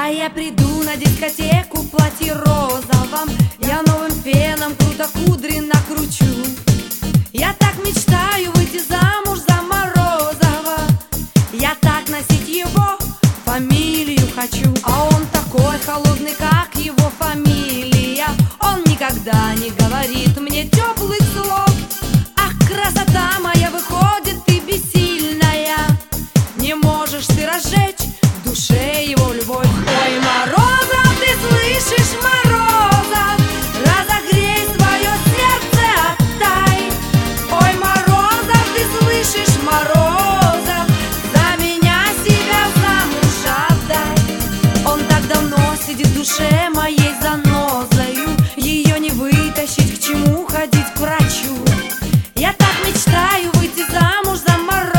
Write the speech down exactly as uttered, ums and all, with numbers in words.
А я приду на дискотеку в платье розовом, я новым феном круто кудри накручу.